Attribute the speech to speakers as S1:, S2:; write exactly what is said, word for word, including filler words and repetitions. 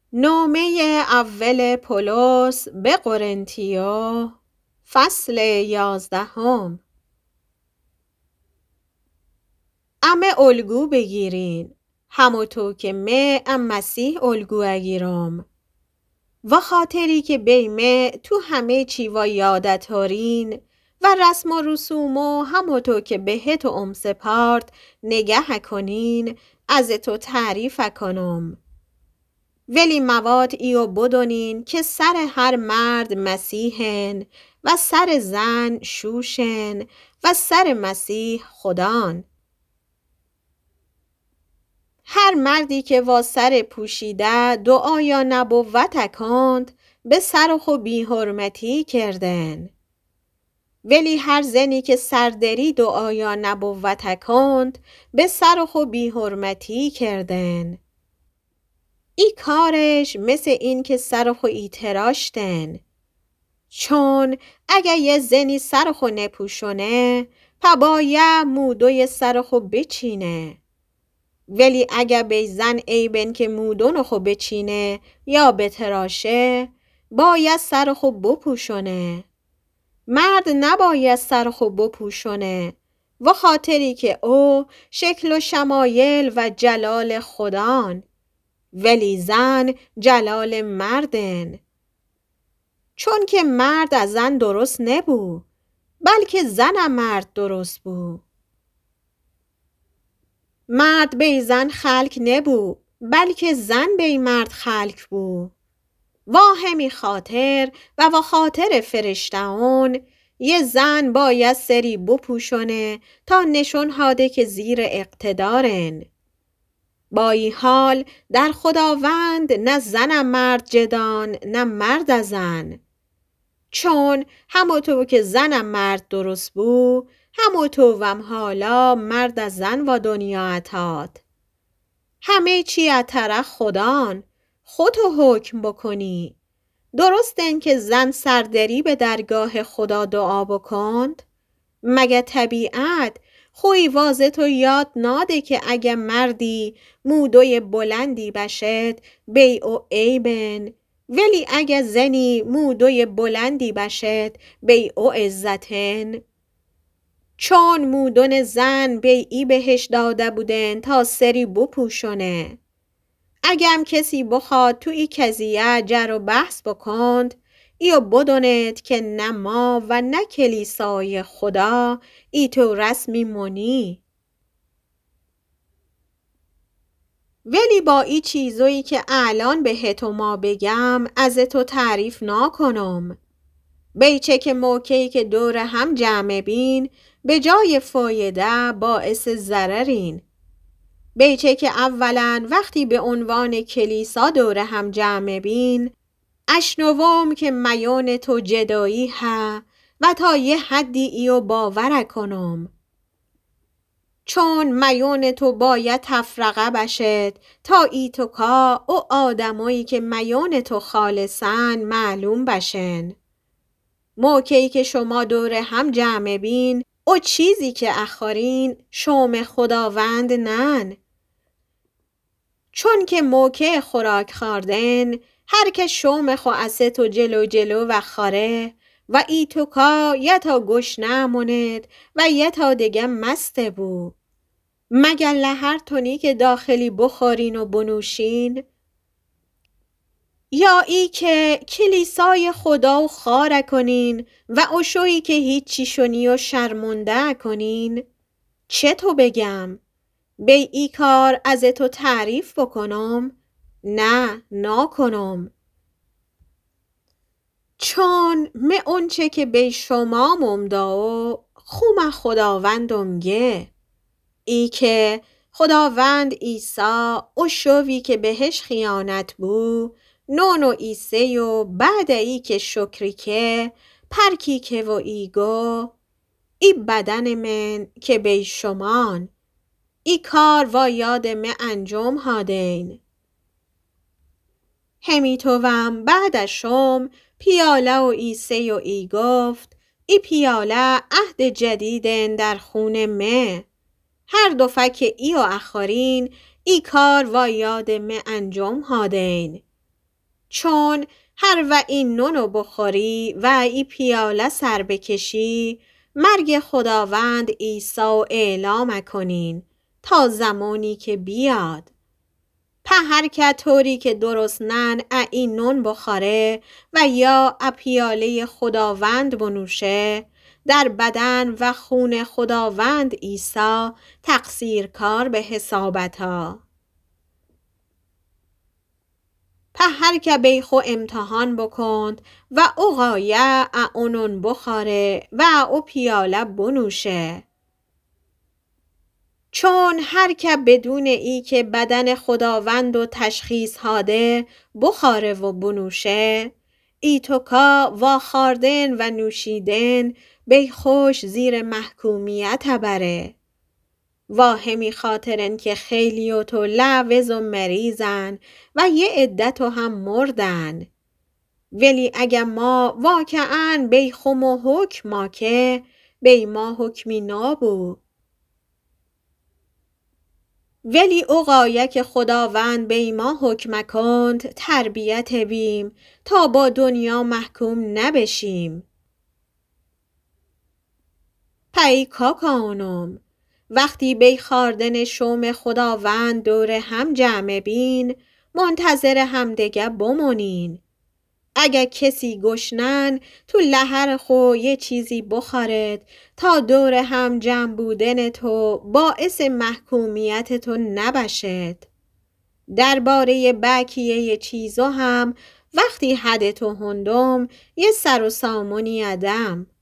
S1: نامه اول پولس به قرنتیا فصل یازدهم. امه الگو بگیرین همونطور که مه ام مسیح الگو اگیرم و خاطری که بیمه تو همه چی و یادت هارین و رسم و رسومو همونطور که بهت و ام سپارت نگه کنین از تو تعریف کنم. ولی مواد ایو بدونین که سر هر مرد مسیحن و سر زن شوشن و سر مسیح خدان. هر مردی که وا سر پوشیده دعا یا نبوت کند به سر خو بی حرمتی کردن. ولی هر زنی که سردری دعا یا نبوت کند به سر خو بی حرمتی کردن. ای کارش مثل این که سر خو ایتراشتن. چون اگه یه زنی سر خو نپوشونه پا باید مودوی سر خو بچینه. ولی اگه بی زن ایبن که مودون خو بچینه یا بتراشه باید سر خو بپوشونه. مرد نباید سر خو بپوشونه و خاطری که او شکل و شمایل و جلال خدان. ولی زن جلال مردن. چون که مرد از زن درست نبو بلکه زن مرد درست بو. مرد بی زن خلق نبو بلکه زن بی مرد خلق بو. و همی خاطر و و خاطر فرشتهون یه زن باید سری بپوشونه تا نشون هاده که زیر اقتدارن. با این حال در خداوند نه زن مرد جدان نه مرد زن. چون همونطور که زن مرد درست بو همونطور وم حالا مرد زن و دنیا اتاد. همه چی اتره خدان خودتو حکم بکنی. درستن که زن سردری به درگاه خدا دعا بکند؟ مگه طبیعت خوی واضح تو یاد ناده که اگه مردی مودوی بلندی بشد بی او ایبن. ولی اگه زنی مودوی بلندی بشد بی او عزتن. چون مودون زن بی ای بهش داده بودن تا سری بپوشونه. اگه هم کسی بخواد تو ای قضیه جر و بحث بکند ایو بدوند که نه ما و نه کلیسای خدا ای تو رسمی مونی. ولی با ای چیزایی که الان بهت و ما بگم از تو تعریف نکنم. بیچه که موقعی که دور هم جمع بین به جای فایده باعث ضررین. بیچه که اولا وقتی به عنوان کلیسا دور هم جمع بین اشنوم که میون تو جدایی ها و تا یه حدی ایو باور کنم. چون میون تو باید تفرقه بشد تا ای تو کا او آدمایی که میون تو خالصن معلوم بشن. موقعی که شما دور هم جمع بین او چیزی که اخارین شوم خداوند نن. چون که موقع خوراک خوردن هر که شوم خو اسه تو جلو جلو و خاره و ای تو کا یه تا گوش نموند و یه تا دیگه مسته بو. مگر لهر تونی که داخلی بخورین و بنوشین؟ یا ای که کلیسای خدا و خاره کنین و اشویی که هیچی شونی و شرمنده کنین؟ چه تو بگم؟ بی ای کار از تو تعریف بکنم؟ نه نکنم. چون می اونچه که بی شما ممداو خوم خداوندم گه. ای که خداوند عیسی اشوی که بهش خیانت بو نونو ایسه و بعد ای که شکری که پرکی که و ایگو ای بدن من که بی شمان ای کار و یادم انجام هادین. همی توم بعدشم پیاله و ایسه و ای گفت ای پیاله عهد جدیدن در خون مه. هر دو فک ای و اخارین ای کار و یادم انجام هادین. چون هر و این نونو بخوری و ای پیاله سر بکشی، مرگ خداوند عیسی اعلام کنین تا زمانی که بیاد. په هر که طوری که درست نن ا این نون بخوره و یا ا پیاله خداوند بنوشه، در بدن و خون خداوند عیسی تقصیر کار به حسابتا. په هر که بیخو امتحان بکند و او غایه ا اونون بخوره و او پیاله بنوشه. چون هر که بدون ای که بدن خداوند و تشخیص هاده بخواره و بنوشه، ای توکا و خاردن و نوشیدن بیخوش زیر محکومیت بره. و همی خاطرن که خیلیوتو لعوز و مریضن و یه عدتو هم مردن. ولی اگه ما واقعاً بیخوم و حکم که بی ما حکمی نابو. ولی او غایه که خداوند بی ما حکم کند تربیت بیم تا با دنیا محکوم نبشیم. پی کاکانم وقتی بی خاردن شوم خداوند دور هم جمع بین، منتظر همدیگه بمونین. اگه کسی گشنن تو لحر خو یه چیزی بخورد تا دور هم جمع بودن تو باعث محکومیت تو نبشد. درباره بقیه یه چیزو هم وقتی حد تو هندم یه سر و سامونی ادم.